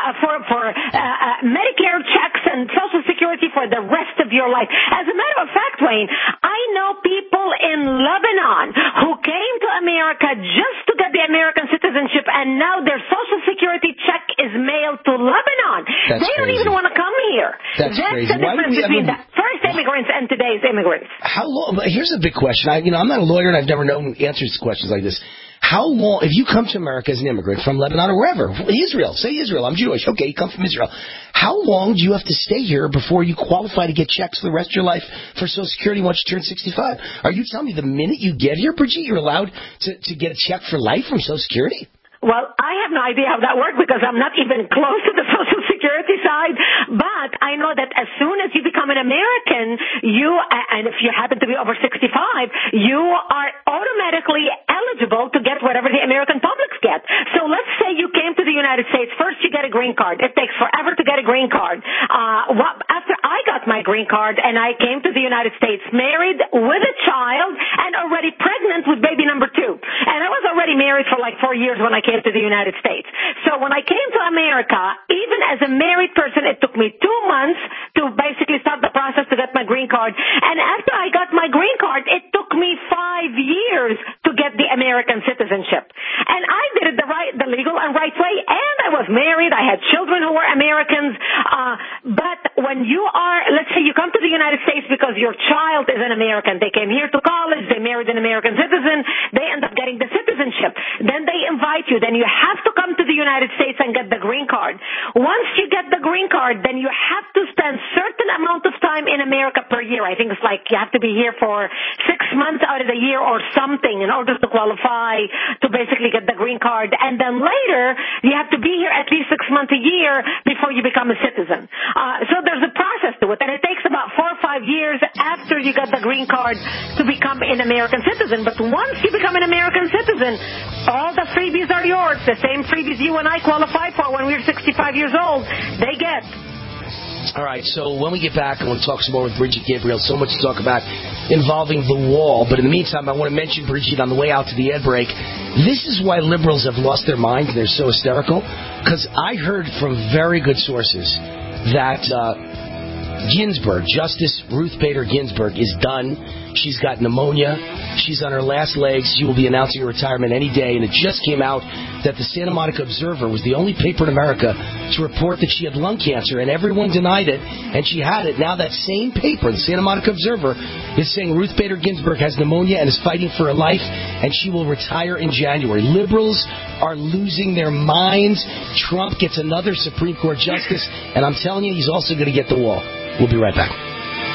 for Medicare checks and Social Security for the rest of your life. As a matter of fact, Wayne, I know people in Lebanon who came to America just to get the American citizenship, and now their Social Security check is mailed to Lebanon. They don't even want to come here. That's crazy. The difference between the first immigrants and today's immigrants. How long? Here's a big question. I'm not a lawyer, and I've never known answers to questions like this. How long, if you come to America as an immigrant from Lebanon or wherever, Israel, say Israel, I'm Jewish, okay, you come from Israel. How long do you have to stay here before you qualify to get checks for the rest of your life for Social Security once you turn 65? Are you telling me the minute you get here, Brigitte, you're allowed to get a check for life from Social Security? Well, I have no idea how that works because I'm not even close to the Social Security side, but I know that as soon as you become an American, and if you happen to be over 65, you are automatically eligible to get whatever the American publics get. So let's say you came to the United States. First, you get a green card. It takes forever to get a green card. After I got my green card and I came to the United States, married with a child and already pregnant with baby number 2. And I was already married for like 4 years when I came to the United States. So when I came to America, even as a married person, it took me 2 months to basically start the process to get my green card. And after I got my green card, it took me 5 years to get the American citizenship. And I did it the legal and right way, and I was married. I had children who were Americans. But when you are, let's say you come to the United States because your child is an American. They came here to college. They married an American citizen. They end up getting the citizenship. Then they invite you. Then you have to come to the United States and get the green card. Once you get the green card, then you have to spend certain amount of time in America per year. I think it's like you have to be here for 6 months out of the year or something in order to qualify to basically get the green card. And then later, you have to be here at least 6 months a year before you become a citizen. So there's a process to it, and it takes about 4 or 5 years after you get the green card to become an American citizen. But once you become an American citizen, all the freebies are yours. The same freebies you and I qualify for when we're 65 years old, they get. All right, so when we get back, I want to talk some more with Bridget Gabriel. So much to talk about involving the wall. But in the meantime, I want to mention, Bridget, on the way out to the ad break, this is why liberals have lost their minds. They're so hysterical. Because I heard from very good sources that Ginsburg, Justice Ruth Bader Ginsburg, is done. She's got pneumonia. She's on her last legs. She will be announcing her retirement any day. And it just came out that the Santa Monica Observer was the only paper in America to report that she had lung cancer, and everyone denied it, and she had it. Now that same paper, the Santa Monica Observer, is saying Ruth Bader Ginsburg has pneumonia and is fighting for her life, and she will retire in January. Liberals are losing their minds. Trump gets another Supreme Court justice, and I'm telling you, he's also going to get the wall. We'll be right back.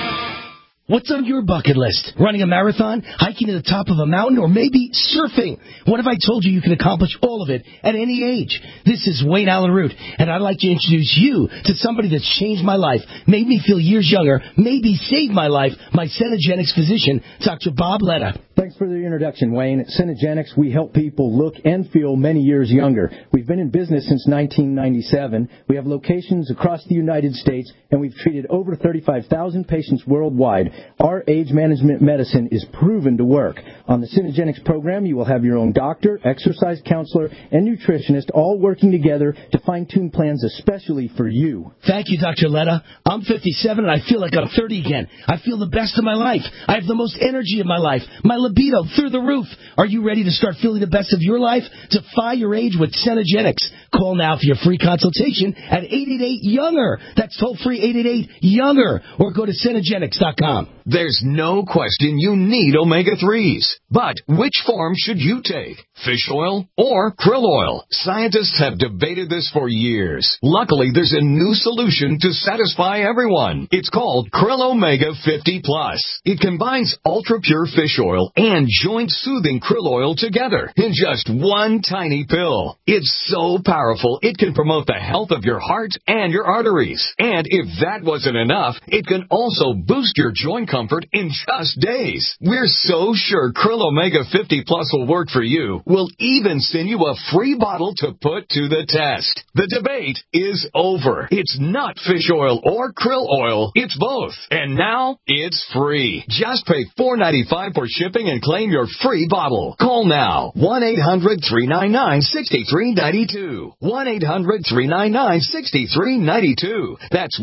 What's on your bucket list? Running a marathon? Hiking to the top of a mountain? Or maybe surfing? What if I told you you can accomplish all of it at any age? This is Wayne Allen Root, and I'd like to introduce you to somebody that's changed my life, made me feel years younger, maybe saved my life, my Cenegenics physician, Dr. Bob Letta. Thanks for the introduction, Wayne. At Cenegenics, we help people look and feel many years younger. We've been in business since 1997. We have locations across the United States, and we've treated over 35,000 patients worldwide. Our age management medicine is proven to work. On the Cenegenics program, you will have your own doctor, exercise counselor, and nutritionist all working together to fine-tune plans especially for you. Thank you, Dr. Letta. I'm 57 and I feel like I'm 30 again. I feel the best of my life. I have the most energy of my life. My libido through the roof. Are you ready to start feeling the best of your life? Defy your age with Cenegenics. Call now for your free consultation at 888-YOUNGER. That's toll-free 888-YOUNGER. Or go to Cenegenics.com. There's no question you need omega-3s. But which form should you take? Fish oil or krill oil? Scientists have debated this for years. Luckily, there's a new solution to satisfy everyone. It's called Krill Omega 50 Plus. It combines ultra-pure fish oil and joint-soothing krill oil together in just one tiny pill. It's so powerful, it can promote the health of your heart and your arteries. And if that wasn't enough, it can also boost your joint comfort in just days. We're so sure Krill Omega 50 Plus will work for you. We'll even send you a free bottle to put to the test. The debate is over. It's not fish oil or krill oil. It's both. And now it's free. Just pay $4.95 for shipping and claim your free bottle. Call now. 1-800-399-6392. 1-800-399-6392. That's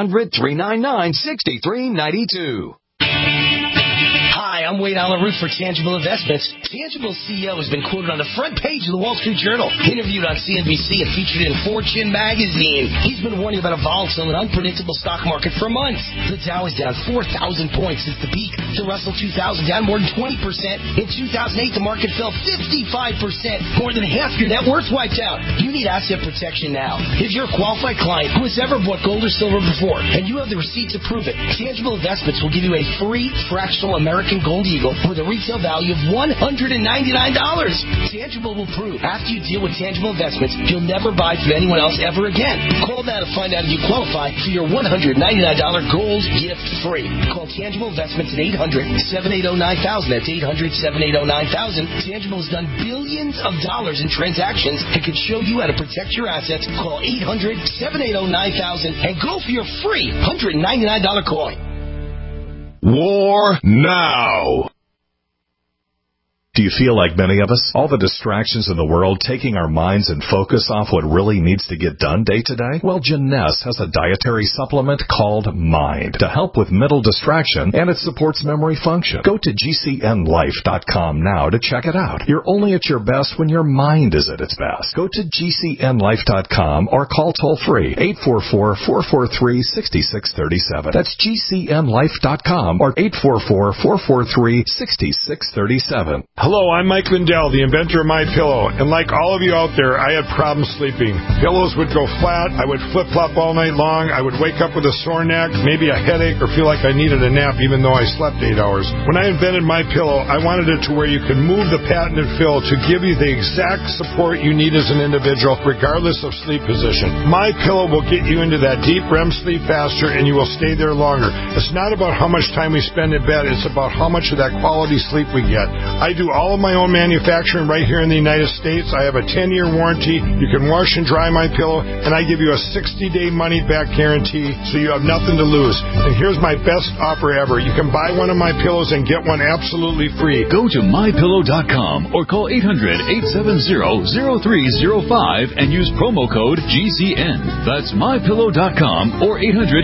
1-800-399-6392. Hi, I'm Wayne Allen Root for Tangible Investments. Tangible CEO has been quoted on the front page of the Wall Street Journal, interviewed on CNBC, and featured in Fortune magazine. He's been warning about a volatile and unpredictable stock market for months. The Dow is down 4,000 points since the peak. The Russell 2000 down more than 20%. In 2008, the market fell 55%. More than half your net worth wiped out. You need asset protection now. If you're a qualified client who has ever bought gold or silver before, and you have the receipt to prove it, Tangible Investments will give you a free fractional American Gold Eagle with a retail value of $199. Tangible will prove after you deal with Tangible Investments, you'll never buy from anyone else ever again. Call now to find out if you qualify for your $199 gold gift free. Call Tangible Investments at 800-780-9000. That's 800-780-9000. Tangible has done billions of dollars in transactions and can show you how to protect your assets. Call 800-780-9000 and go for your free $199 coin. War now. Do you feel like many of us? All the distractions in the world taking our minds and focus off what really needs to get done day to day? Well, Jeunesse has a dietary supplement called Mind to help with mental distraction, and it supports memory function. Go to GCNlife.com now to check it out. You're only at your best when your mind is at its best. Go to GCNlife.com or call toll-free 844-443-6637. That's GCNlife.com or 844-443-6637. Hello, I'm Mike Lindell, the inventor of MyPillow, and like all of you out there, I had problems sleeping. Pillows would go flat, I would flip-flop all night long, I would wake up with a sore neck, maybe a headache, or feel like I needed a nap even though I slept 8 hours. When I invented MyPillow, I wanted it to where you could move the patented fill to give you the exact support you need as an individual, regardless of sleep position. MyPillow will get you into that deep REM sleep faster, and you will stay there longer. It's not about how much time we spend in bed, it's about how much of that quality sleep we get. I do all of my own manufacturing right here in the United States. I have a 10-year warranty. You can wash and dry MyPillow, and I give you a 60-day money-back guarantee, so you have nothing to lose. And here's my best offer ever. You can buy one of my pillows and get one absolutely free. Go to MyPillow.com or call 800-870-0305 and use promo code GCN. That's MyPillow.com or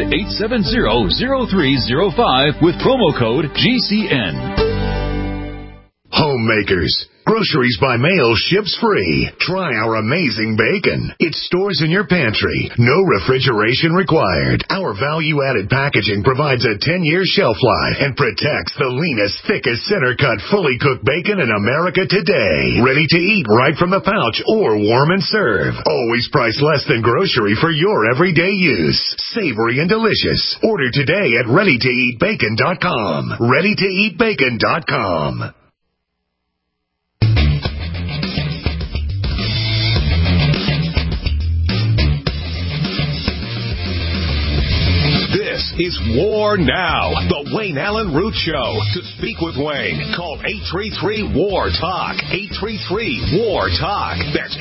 800-870-0305 with promo code GCN. Homemakers. Groceries by mail ships free. Try our amazing bacon. It stores in your pantry. No refrigeration required. Our value-added packaging provides a 10-year shelf life and protects the leanest, thickest, center-cut, fully cooked bacon in America today. Ready to eat right from the pouch or warm and serve. Always priced less than grocery for your everyday use. Savory and delicious. Order today at ReadyToEatBacon.com. ReadyToEatBacon.com. This is War Now, the Wayne Allen Root Show. To speak with Wayne, call 833-WAR-TALK. 833-WAR-TALK. That's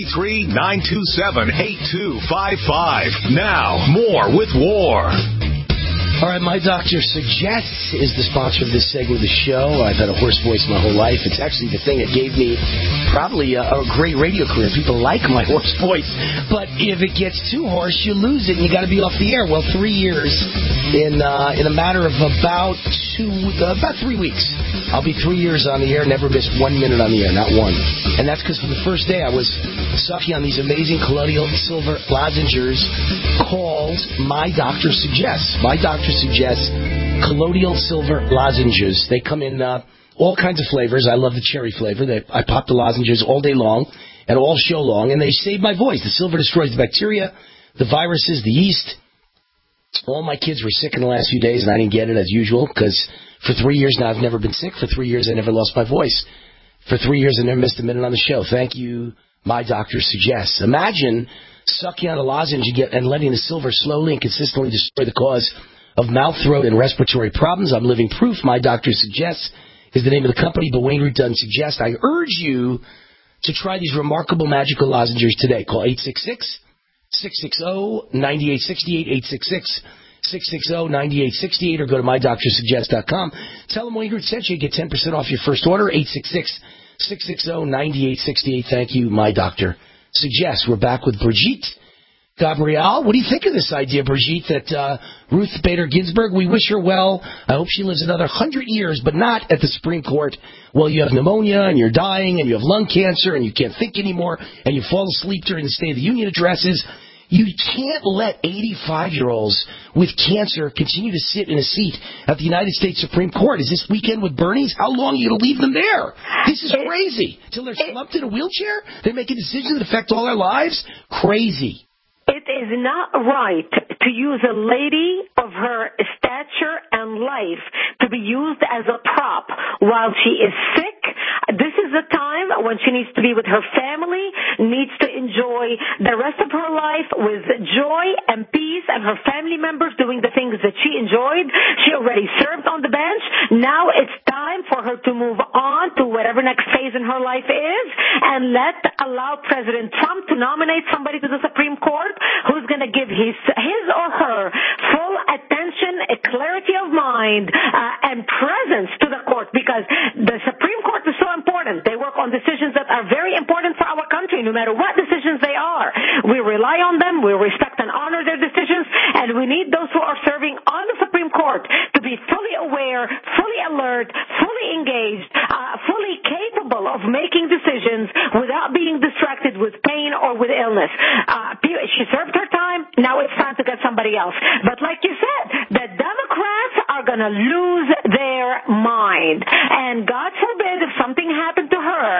833-927-8255. Now, more with War. All right, My Doctor Suggests is the sponsor of this segment of the show. I've had a hoarse voice my whole life. It's actually the thing that gave me probably a great radio career. People like my hoarse voice. But if it gets too hoarse, you lose it and you got to be off the air. Well, 3 years in a matter of about 3 weeks. I'll be 3 years on the air, never missed 1 minute on the air, not one. And that's because from the first day I was sucking on these amazing colloidal silver lozenges called My Doctor Suggests. My Doctor Suggests colloidal silver lozenges. They come in all kinds of flavors. I love the cherry flavor. I pop the lozenges all day long and all show long, and they save my voice. The silver destroys the bacteria, the viruses, the yeast. All my kids were sick in the last few days, and I didn't get it as usual because for 3 years now I've never been sick. For 3 years I never lost my voice. For 3 years I never missed a minute on the show. Thank you, My Doctor Suggests. Imagine sucking on a lozenge and letting the silver slowly and consistently destroy the cause of mouth, throat, and respiratory problems. I'm living proof. My Doctor Suggests is the name of the company, but Wayne Root doesn't suggest. I urge you to try these remarkable magical lozenges today. Call 866-660-9868, 866-660-9868, or go to MyDoctorSuggest.com. Tell them Wayne Root sent you. Get 10% off your first order, 866-660-9868. Thank you, My Doctor Suggests. We're back with Brigitte Gabrielle. What do you think of this idea, Brigitte, that Ruth Bader Ginsburg, we wish her well. I hope she lives another 100 years, but not at the Supreme Court. Well, you have pneumonia, and you're dying, and you have lung cancer, and you can't think anymore, and you fall asleep during the State of the Union addresses. You can't let 85-year-olds with cancer continue to sit in a seat at the United States Supreme Court. Is this weekend with Bernie's? How long are you going to leave them there? This is crazy. Till they're slumped in a wheelchair? They're making decisions that affect all our lives? Crazy. It is not right to use a lady of her stature and life to be used as a prop while she is sick. This is the time when she needs to be with her family, needs to enjoy the rest of her life with joy and peace and her family members doing the things that she enjoyed. She already served on the bench. Now it's time for her to move on to whatever next phase in her life is and allow President Trump to nominate somebody to the Supreme Court who's going to give his or her full attention, a clarity of mind, and presence to the court, because the Supreme Court is so important. no matter what decisions they are. We rely on them, we respect and honor their decisions, and we need those who are serving on the Supreme Court to be fully aware, fully alert, fully engaged, fully capable of making decisions without being distracted with pain or with illness. She served her time, now it's time to get somebody else. But like you said, the Democrats are going to lose their mind. And God forbid if something happened to her,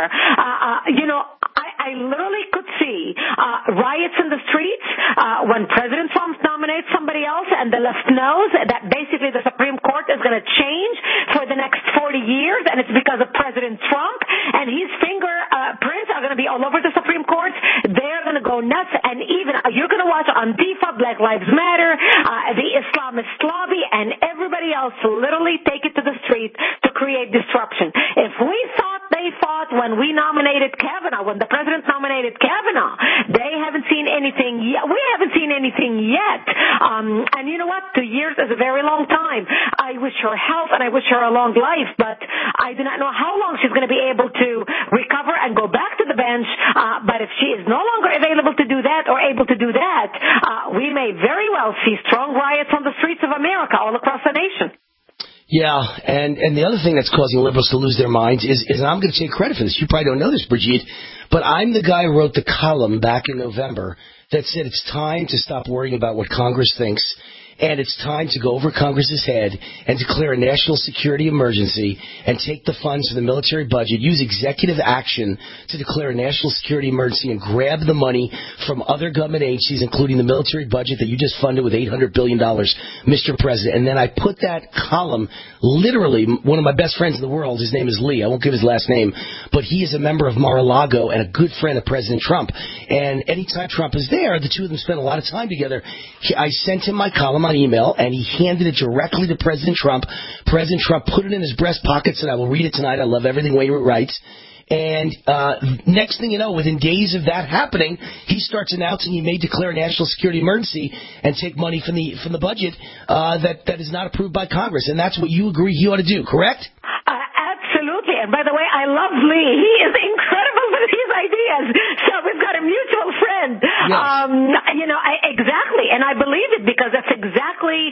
I literally could see riots in the streets when President Trump nominates somebody else, and the left knows that basically the Supreme Court is going to change for the next 40 years, and it's because of President Trump, and his fingerprints are going to be all over the Supreme Court. They're going to go nuts, and even you're going to watch Antifa, Black Lives Matter, the Islamist lobby, and everybody else literally take it to the street to create disruption. If we thought they fought when we nominated Kavanaugh, when the president nominated Kavanaugh, they haven't seen anything yet. We haven't seen anything yet. And you know what? 2 years is a very long time. I wish her health and I wish her a long life, but I do not know how long she's going to be able to recover and go back to the bench. But if she is no longer available to do that or able to do that, we may very well see strong riots on the streets of America all across the nation. Yeah, and the other thing that's causing liberals to lose their minds is and I'm going to take credit for this. You probably don't know this, Brigitte, but I'm the guy who wrote the column back in November that said it's time to stop worrying about what Congress thinks, and it's time to go over Congress's head and declare a national security emergency and take the funds for the military budget, use executive action to declare a national security emergency and grab the money from other government agencies, including the military budget that you just funded with $800 billion, Mr. President. And then I put that column, literally, one of my best friends in the world, his name is Lee, I won't give his last name, but he is a member of Mar-a-Lago and a good friend of President Trump. And anytime Trump is there, the two of them spend a lot of time together. I sent him my column on email, and he handed it directly to President Trump. President Trump put it in his breast pocket, and I will read it tonight. I love everything Wainwright writes. And next thing you know, within days of that happening, he starts announcing he may declare a national security emergency and take money from the budget that is not approved by Congress. And that's what you agree he ought to do, correct? Absolutely. And by the way, I love Lee. He is incredible with his ideas. So we've got a mutual friend. Yes. Exactly. And I believe it because that's exactly,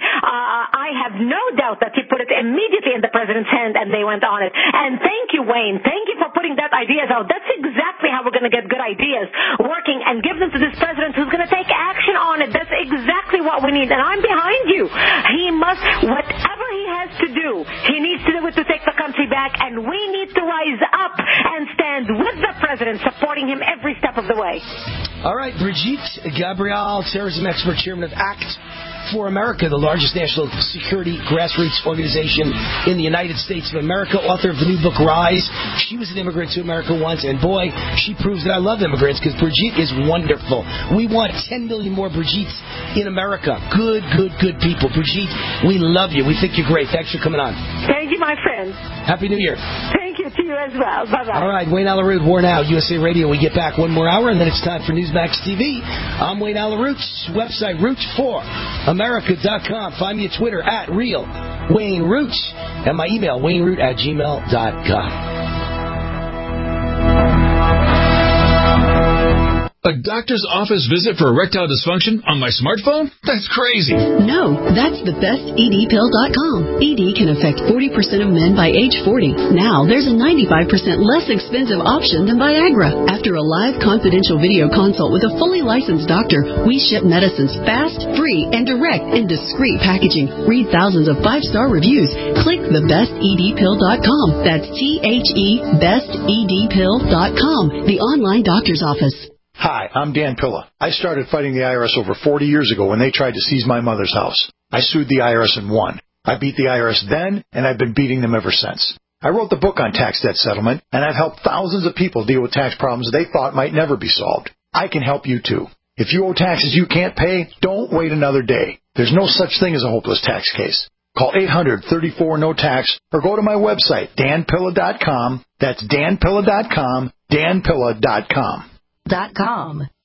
I have no doubt that he put it immediately in the president's hand and they went on it. And thank you, Wayne. Thank you for putting that ideas out. That's exactly how we're going to get good ideas working and give them to this president who's going to take action on it. That's exactly what we need. And I'm behind you. He must, whatever he has to do, he needs to do it to take the country back. And we need to rise up and stand with the president, supporting him every step of the way. All right, Brigitte Gabriel, terrorism expert, chairman of ACT for America, the largest national security grassroots organization in the United States of America, author of the new book, Rise. She was an immigrant to America once, and boy, she proves that I love immigrants because Brigitte is wonderful. We want 10 million more Brigittes in America. Good people. Brigitte, we love you. We think you're great. Thanks for coming on. Thank you, my friend. Happy New Year. Thank you to you as well. Bye-bye. All right, Wayne Allyn Root, War Now, USA Radio. We get back one more hour, and then it's time for Newsmax TV. I'm Wayne Allyn Root. Website, Root4America.com. Find me at Twitter, @RealWayneRoot. And my email, WayneRoot@gmail.com. A doctor's office visit for erectile dysfunction on my smartphone? That's crazy. No, that's thebestedpill.com. ED can affect 40% of men by age 40. Now, there's a 95% less expensive option than Viagra. After a live confidential video consult with a fully licensed doctor, we ship medicines fast, free, and direct in discreet packaging. Read thousands of 5-star reviews. Click thebestedpill.com. That's THE bestedpill.com, the online doctor's office. Hi, I'm Dan Pilla. I started fighting the IRS over 40 years ago when they tried to seize my mother's house. I sued the IRS and won. I beat the IRS then, and I've been beating them ever since. I wrote the book on tax debt settlement, and I've helped thousands of people deal with tax problems they thought might never be solved. I can help you too. If you owe taxes you can't pay, don't wait another day. There's no such thing as a hopeless tax case. Call 800-34-NO-TAX or go to my website, danpilla.com. That's danpilla.com, danpilla.com.